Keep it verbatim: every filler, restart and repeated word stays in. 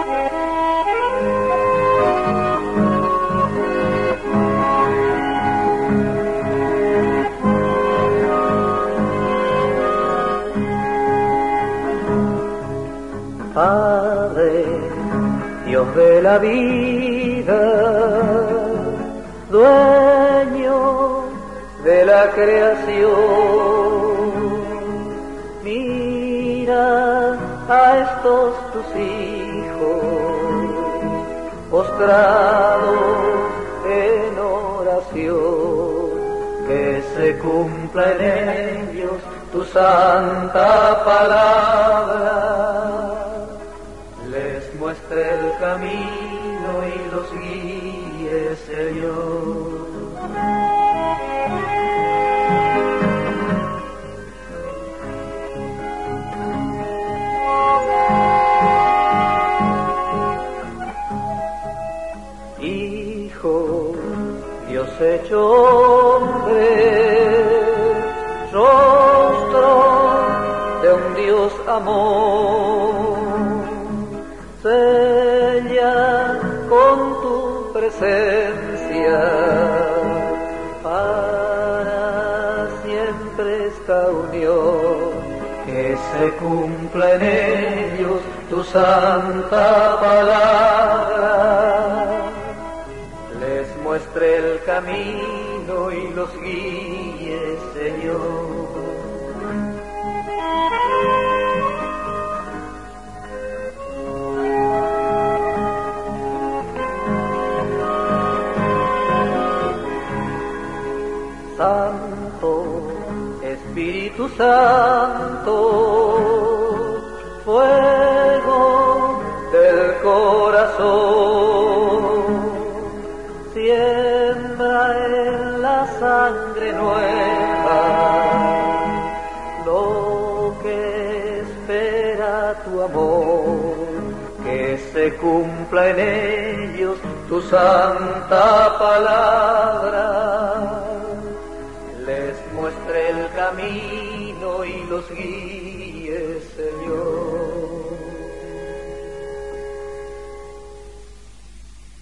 Padre, Dios de la vida, dueño de la creación, mira a estos tus hijos, postrados en oración, que se cumpla en ellos tu santa palabra. Les muestre el camino y los guíe, Señor. Hijo, Dios hecho hombre, rostro de un Dios amor, sella con tu presencia para siempre esta unión, que se cumpla en ellos tu santa palabra, les muestre el camino y los guíe, Señor. Santo, Espíritu Santo, fuego del corazón, siembra en la sangre nueva lo que espera tu amor, que se cumpla en ellos tu santa palabra, les muestre el camino y los guíe, Señor.